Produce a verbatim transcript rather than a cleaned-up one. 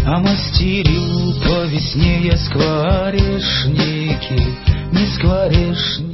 А мастерил по весне я скворечники, не скворечники.